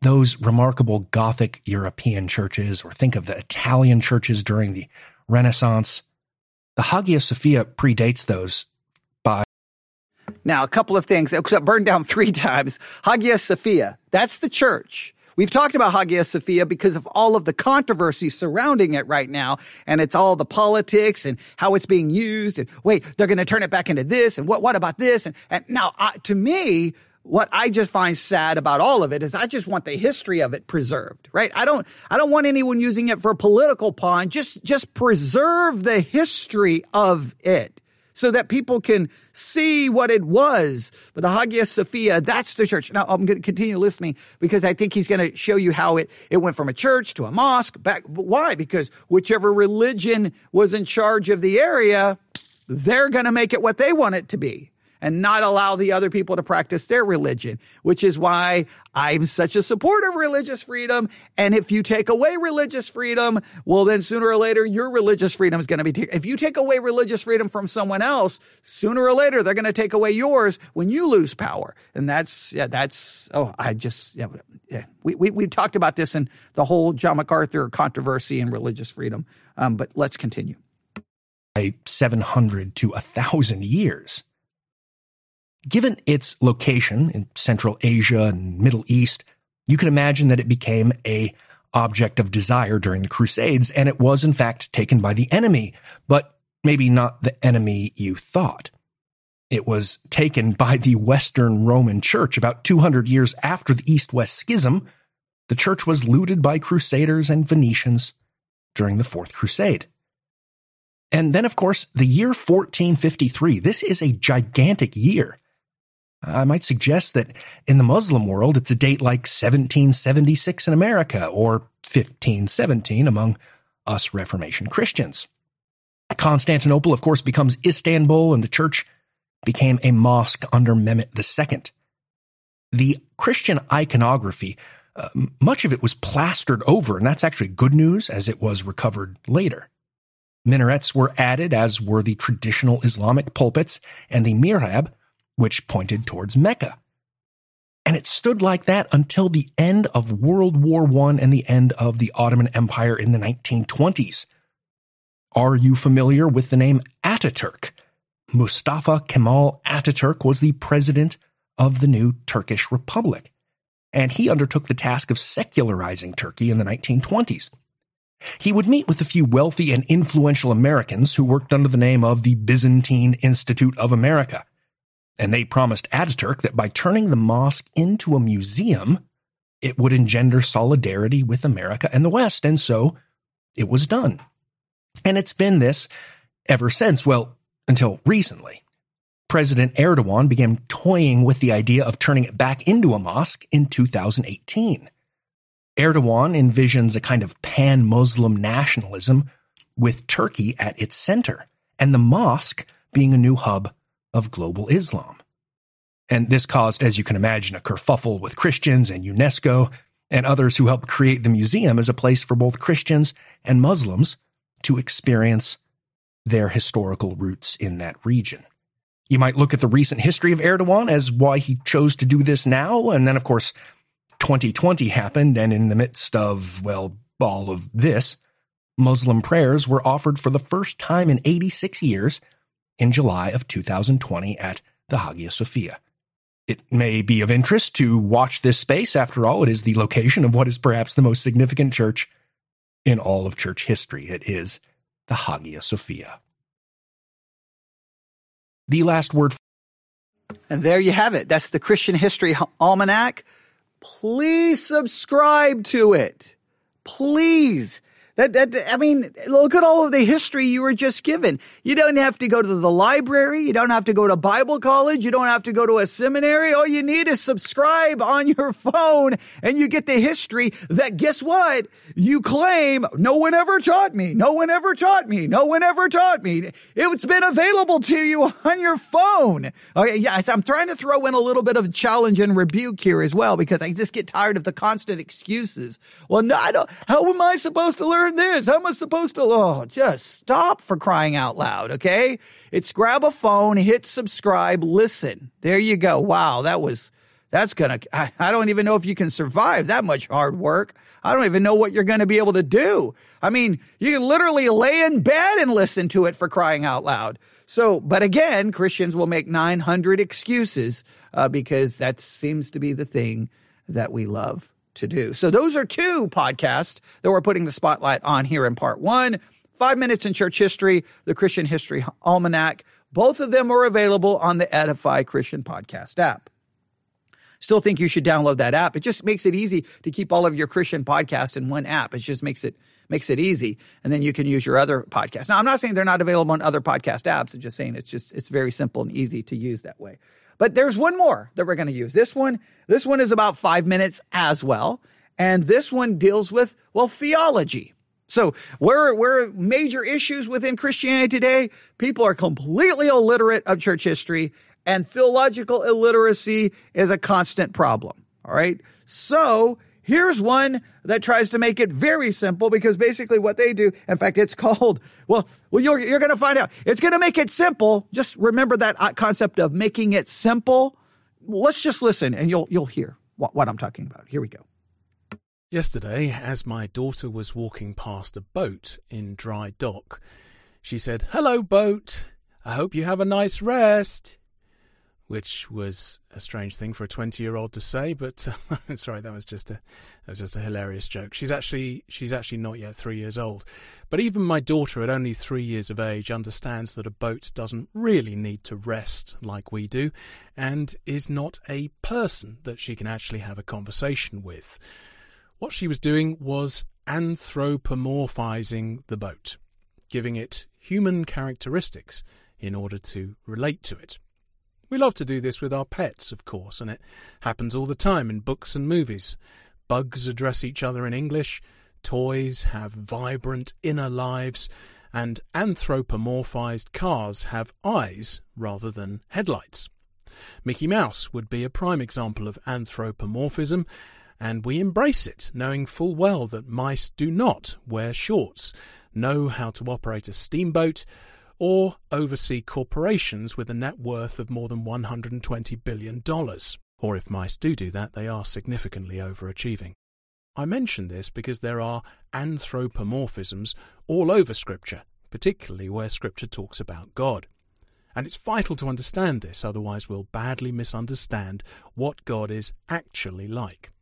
those remarkable Gothic European churches, or think of the Italian churches during the Renaissance. The Hagia Sophia predates those by... Now, a couple of things. It got burned down three times. Hagia Sophia, that's the church. We've talked about Hagia Sophia because of all of the controversy surrounding it right now. And it's all the politics and how it's being used. And wait, they're going to turn it back into this. And what, what about this? And, and now, uh, to me, what I just find sad about all of it is I just want the history of it preserved, right? I don't, I don't want anyone using it for a political pawn. Just, just preserve the history of it so that people can see what it was. But the Hagia Sophia, that's the church. Now, I'm going to continue listening because I think he's going to show you how it, it went from a church to a mosque back. Why? Because whichever religion was in charge of the area, they're going to make it what they want it to be and not allow the other people to practice their religion, which is why I'm such a supporter of religious freedom. And if you take away religious freedom, well, then sooner or later, your religious freedom is going to be taken. If you take away religious freedom from someone else, sooner or later, they're going to take away yours when you lose power. And that's, yeah, that's, oh, I just, yeah, yeah. We, we, we talked about this in the whole John MacArthur controversy and religious freedom. Um, but let's continue. seven hundred to one thousand years. Given its location in Central Asia and Middle East, you can imagine that it became a object of desire during the Crusades, and it was in fact taken by the enemy, but maybe not the enemy you thought. It was taken by the Western Roman Church about two hundred years after the East-West Schism. The church was looted by Crusaders and Venetians during the Fourth Crusade. And then, of course, the year fourteen fifty-three. This is a gigantic year. I might suggest that in the Muslim world, it's a date like seventeen seventy-six in America or fifteen seventeen among us Reformation Christians. Constantinople, of course, becomes Istanbul, and the church became a mosque under Mehmet the Second. The Christian iconography, uh, much of it was plastered over, and that's actually good news as it was recovered later. Minarets were added, as were the traditional Islamic pulpits and the mihrab, which pointed towards Mecca. And it stood like that until the end of World War One and the end of the Ottoman Empire in the nineteen twenties. Are you familiar with the name Ataturk? Mustafa Kemal Ataturk was the president of the new Turkish Republic, and he undertook the task of secularizing Turkey in the nineteen twenties. He would meet with a few wealthy and influential Americans who worked under the name of the Byzantine Institute of America. And they promised Ataturk that by turning the mosque into a museum, it would engender solidarity with America and the West. And so it was done. And it's been this ever since, well, until recently. President Erdogan began toying with the idea of turning it back into a mosque in two thousand eighteen. Erdogan envisions a kind of pan-Muslim nationalism with Turkey at its center, and the mosque being a new hub of global Islam. And this caused, as you can imagine, a kerfuffle with Christians and UNESCO and others who helped create the museum as a place for both Christians and Muslims to experience their historical roots in that region. You might look at the recent history of Erdogan as why he chose to do this now, and then, of course, twenty twenty happened, and in the midst of, well, all of this, Muslim prayers were offered for the first time in eighty-six years in July of two thousand twenty at the Hagia Sophia. It may be of interest to watch this space. After all, it is the location of what is perhaps the most significant church in all of church history. It is the Hagia Sophia. The last word. And there you have it. That's the Christian History Almanac. Please subscribe to it. Please. That, that, I mean, look at all of the history you were just given. You don't have to go to the library. You don't have to go to Bible college. You don't have to go to a seminary. All you need is subscribe on your phone, and you get the history that, guess what? You claim, no one ever taught me. No one ever taught me. No one ever taught me. It's been available to you on your phone. Okay, yes, I'm trying to throw in a little bit of challenge and rebuke here as well, because I just get tired of the constant excuses. Well, no, I don't, how am I supposed to learn this? How am I supposed to? Oh, just stop, for crying out loud, okay? It's grab a phone, hit subscribe, listen. There you go. Wow, that was That's going to, I, I don't even know if you can survive that much hard work. I don't even know what you're going to be able to do. I mean, you can literally lay in bed and listen to it, for crying out loud. So, but again, Christians will make nine hundred excuses uh, because that seems to be the thing that we love to do. So those are two podcasts that we're putting the spotlight on here in part one. Five Minutes in Church History, the Christian History Almanac. Both of them are available on the Edify Christian Podcast app. Still think you should download that app. It just makes it easy to keep all of your Christian podcasts in one app. It just makes it makes it easy. And then you can use your other podcasts. Now, I'm not saying they're not available on other podcast apps. I'm just saying it's just it's very simple and easy to use that way. But there's one more that we're going to use. This one, this one is about five minutes as well. And this one deals with, well, theology. So where, where major issues within Christianity today, people are completely illiterate of church history, and theological illiteracy is a constant problem. All right. So here's one that tries to make it very simple, because basically what they do, in fact, it's called, well, well, you're, you're going to find out. It's going to make it simple. Just remember that concept of making it simple. Let's just listen and you'll, you'll hear what, what I'm talking about. Here we go. Yesterday, as my daughter was walking past a boat in dry dock, she said, "Hello, boat. I hope you have a nice rest." Which was a strange thing for a twenty-year-old to say, but uh, sorry, that was just a that was just a hilarious joke. She's actually she's actually not yet three years old, but even my daughter, at only three years of age, understands that a boat doesn't really need to rest like we do, and is not a person that she can actually have a conversation with. What she was doing was anthropomorphizing the boat, giving it human characteristics in order to relate to it. We love to do this with our pets, of course, and it happens all the time in books and movies. Bugs address each other in English, toys have vibrant inner lives, and anthropomorphized cars have eyes rather than headlights. Mickey Mouse would be a prime example of anthropomorphism, and we embrace it, knowing full well that mice do not wear shorts, know how to operate a steamboat, or oversee corporations with a net worth of more than one hundred twenty billion dollars. Or if mice do do that, they are significantly overachieving. I mention this because there are anthropomorphisms all over Scripture, particularly where Scripture talks about God. And it's vital to understand this, otherwise we'll badly misunderstand what God is actually like.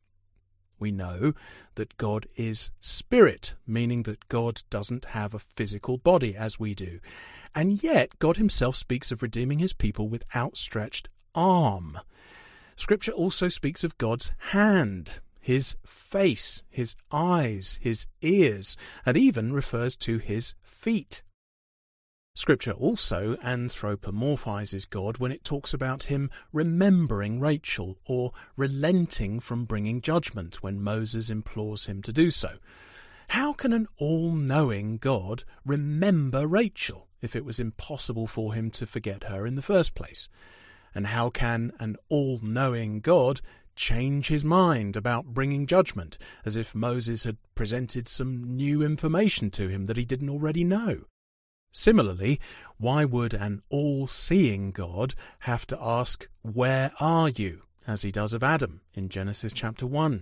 We know that God is spirit, meaning that God doesn't have a physical body as we do. And yet God himself speaks of redeeming his people with outstretched arm. Scripture also speaks of God's hand, his face, his eyes, his ears, and even refers to his feet. Scripture also anthropomorphizes God when it talks about him remembering Rachel or relenting from bringing judgment when Moses implores him to do so. How can an all-knowing God remember Rachel if it was impossible for him to forget her in the first place? And how can an all-knowing God change his mind about bringing judgment as if Moses had presented some new information to him that he didn't already know? Similarly, why would an all-seeing God have to ask, "Where are you?" as he does of Adam in Genesis chapter one?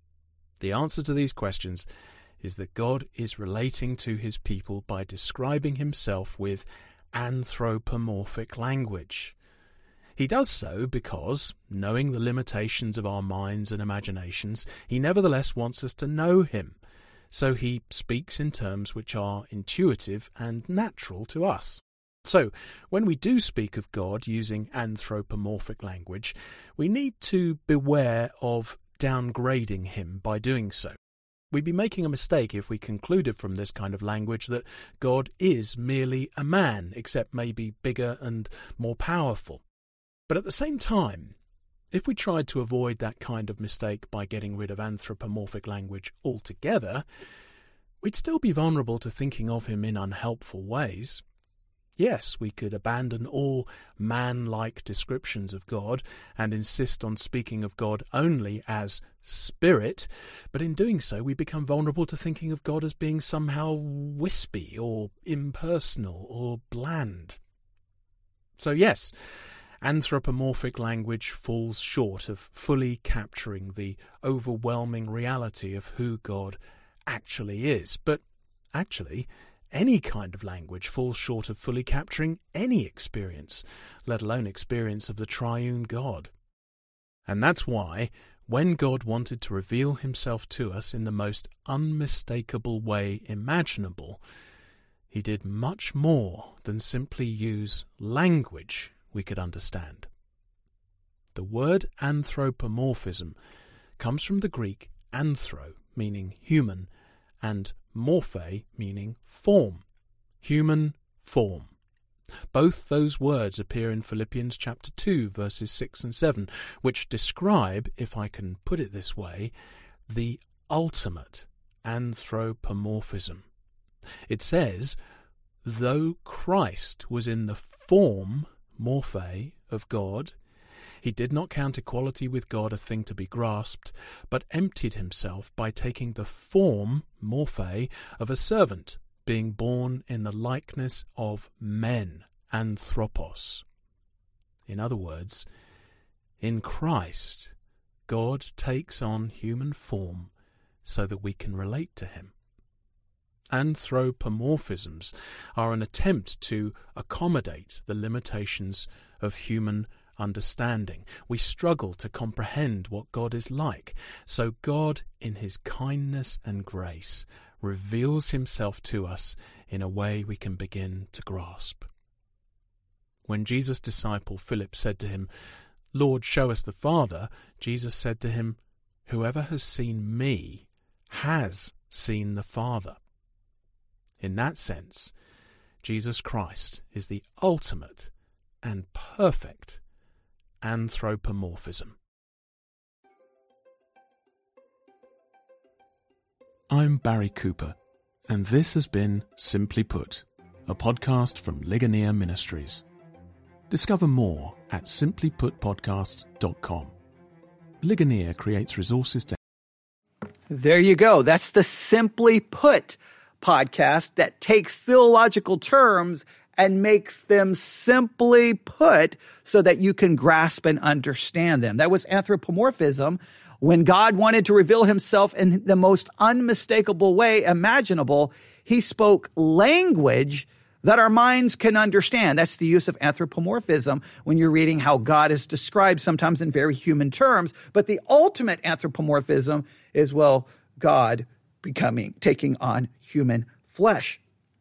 The answer to these questions is that God is relating to his people by describing himself with anthropomorphic language. He does so because, knowing the limitations of our minds and imaginations, he nevertheless wants us to know him. So he speaks in terms which are intuitive and natural to us. So, when we do speak of God using anthropomorphic language, we need to beware of downgrading him by doing so. We'd be making a mistake if we concluded from this kind of language that God is merely a man, except maybe bigger and more powerful. But at the same time, if we tried to avoid that kind of mistake by getting rid of anthropomorphic language altogether, we'd still be vulnerable to thinking of him in unhelpful ways. Yes, we could abandon all man-like descriptions of God and insist on speaking of God only as spirit, but in doing so we become vulnerable to thinking of God as being somehow wispy or impersonal or bland. So yes, Anthropomorphic language falls short of fully capturing the overwhelming reality of who God actually is. But actually, any kind of language falls short of fully capturing any experience, let alone experience of the triune God. And that's why, when God wanted to reveal himself to us in the most unmistakable way imaginable, he did much more than simply use language we could understand. The word anthropomorphism comes from the Greek anthro, meaning human, and morphe, meaning form. Human form. Both those words appear in Philippians chapter two, verses six and seven, which describe, if I can put it this way, the ultimate anthropomorphism. It says, though Christ was in the form, morphe, of God, he did not count equality with God a thing to be grasped, but emptied himself by taking the form, morphe, of a servant, being born in the likeness of men, anthropos. In other words, in Christ, God takes on human form so that we can relate to him. Anthropomorphisms are an attempt to accommodate the limitations of human understanding. We struggle to comprehend what God is like, so God, in his kindness and grace, reveals himself to us in a way we can begin to grasp. When Jesus' disciple Philip said to him, "Lord, show us the Father," Jesus said to him, "Whoever has seen me has seen the Father." In that sense, Jesus Christ is the ultimate and perfect anthropomorphism. I'm Barry Cooper, and this has been Simply Put, a podcast from Ligonier Ministries. Discover more at simply put podcast dot com. Ligonier creates resources to... There you go. That's the Simply Put podcast that takes theological terms and makes them simply put so that you can grasp and understand them. That was anthropomorphism. When God wanted to reveal himself in the most unmistakable way imaginable, he spoke language that our minds can understand. That's the use of anthropomorphism when you're reading how God is described, sometimes in very human terms. But the ultimate anthropomorphism is, well, God becoming, taking on human flesh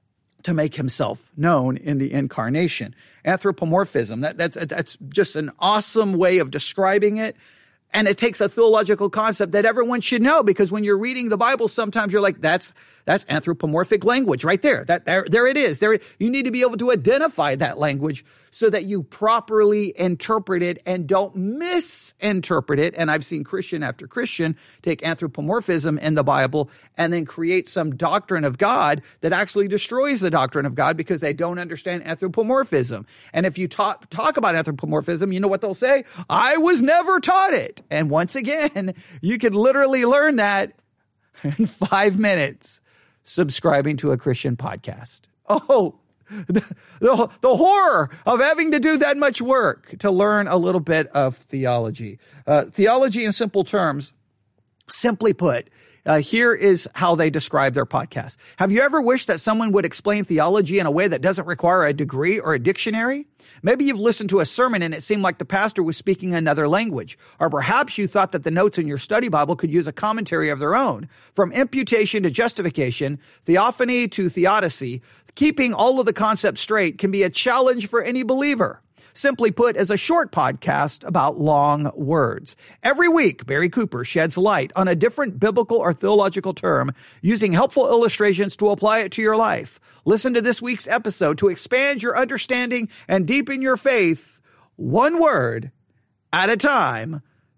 to make himself known in the incarnation. Anthropomorphism, that, that's, that's just an awesome way of describing it. And it takes a theological concept that everyone should know, because when you're reading the Bible, sometimes you're like, that's, that's anthropomorphic language right there. That, there, there it is. There, you need to be able to identify that language so that you properly interpret it and don't misinterpret it. And I've seen Christian after Christian take anthropomorphism in the Bible and then create some doctrine of God that actually destroys the doctrine of God because they don't understand anthropomorphism. And if you talk, talk about anthropomorphism, you know what they'll say? I was never taught it. And once again, you can literally learn that in five minutes subscribing to a Christian podcast. Oh, the, the, the horror of having to do that much work to learn a little bit of theology. Uh, theology in simple terms, simply put, Uh, here is how they describe their podcast. Have you ever wished that someone would explain theology in a way that doesn't require a degree or a dictionary? Maybe you've listened to a sermon and it seemed like the pastor was speaking another language. Or perhaps you thought that the notes in your study Bible could use a commentary of their own. From imputation to justification, theophany to theodicy, keeping all of the concepts straight can be a challenge for any believer. Simply Put is a short podcast about long words. Every week, Barry Cooper sheds light on a different biblical or theological term using helpful illustrations to apply it to your life. Listen to this week's episode to expand your understanding and deepen your faith, one word at a time,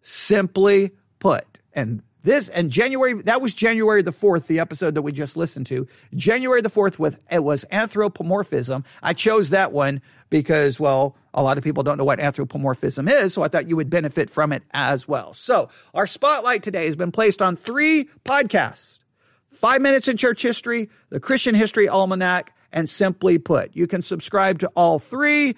simply put. And this, and January, that was January the fourth, the episode that we just listened to. January the fourth, with, it was anthropomorphism. I chose that one because, well, a lot of people don't know what anthropomorphism is, so I thought you would benefit from it as well. So our spotlight today has been placed on three podcasts: Five Minutes in Church History, the Christian History Almanac, and Simply Put. You can subscribe to all three,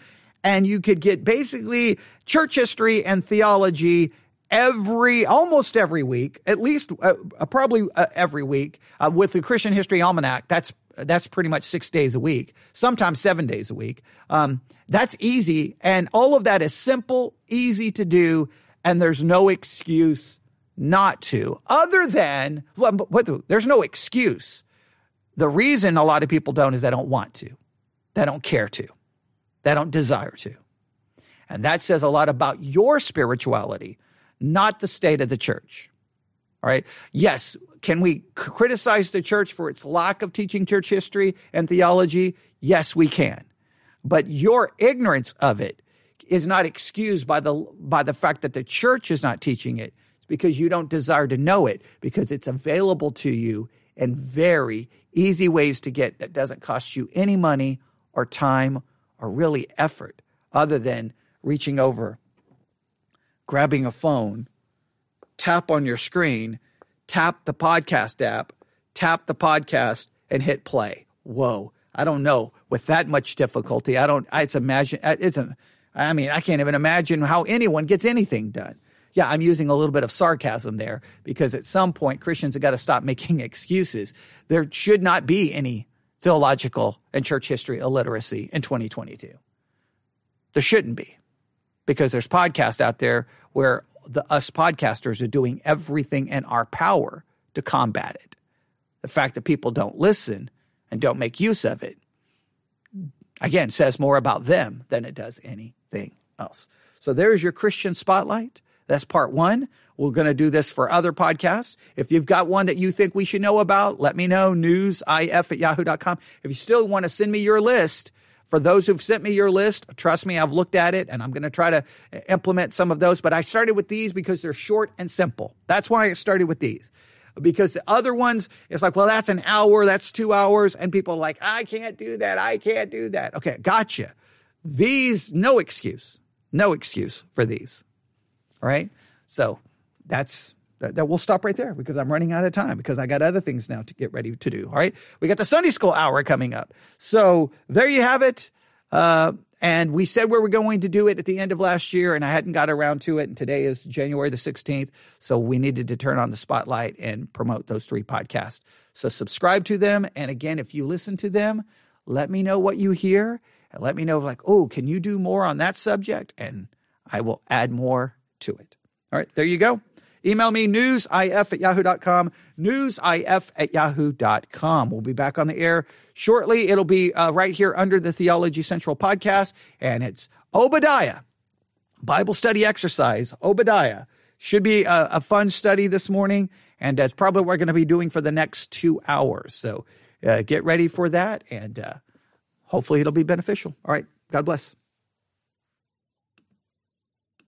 and you could get basically church history and theology every, almost every week, at least uh, probably uh, every week uh, with the Christian History Almanac. That's That's pretty much six days a week, sometimes seven days a week. Um, that's easy. And all of that is simple, easy to do. And there's no excuse not to, other than, well, what, there's no excuse. The reason a lot of people don't is they don't want to. They don't care to. They don't desire to. And that says a lot about your spirituality, not the state of the church. All right. Yes. Can we criticize the church for its lack of teaching church history and theology? Yes, we can. But your ignorance of it is not excused by the by the fact that the church is not teaching it. It's because you don't desire to know it, because it's available to you in very easy ways to get that doesn't cost you any money or time or really effort other than reaching over, grabbing a phone, tap on your screen, tap the podcast app, tap the podcast, and hit play. Whoa. I don't know. With that much difficulty, I don't, it's imagine, it's a, I mean, I can't even imagine how anyone gets anything done. Yeah, I'm using a little bit of sarcasm there because at some point Christians have got to stop making excuses. There should not be any theological and church history illiteracy in twenty twenty-two. There shouldn't be, because there's podcasts out there where the us podcasters are doing everything in our power to combat it. The fact that people don't listen and don't make use of it, again, says more about them than it does anything else. So there's your Christian Spotlight. That's part one. We're going to do this for other podcasts. If you've got one that you think we should know about, let me know, newsif at yahoo dot com. If you still want to send me your list, for those who've sent me your list, trust me, I've looked at it, and I'm going to try to implement some of those. But I started with these because they're short and simple. That's why I started with these. Because the other ones, it's like, well, that's an hour, that's two hours. And people are like, I can't do that, I can't do that. Okay, gotcha. These, no excuse. No excuse for these. All right? So that's, that, that we'll stop right there because I'm running out of time because I got other things now to get ready to do. All right? We got the Sunday School Hour coming up. So there you have it. Uh, and we said we were going to do it at the end of last year, and I hadn't got around to it. And today is January the sixteenth. So we needed to turn on the spotlight and promote those three podcasts. So subscribe to them. And again, if you listen to them, let me know what you hear. And let me know, like, oh, can you do more on that subject? And I will add more to it. All right, there you go. Email me, newsif at yahoo dot com, newsif at yahoo dot com. We'll be back on the air shortly. It'll be uh, right here under the Theology Central podcast, and it's Obadiah, Bible study exercise, Obadiah. Should be a, a fun study this morning, and that's probably what we're going to be doing for the next two hours. So uh, get ready for that, and uh, hopefully it'll be beneficial. All right, God bless.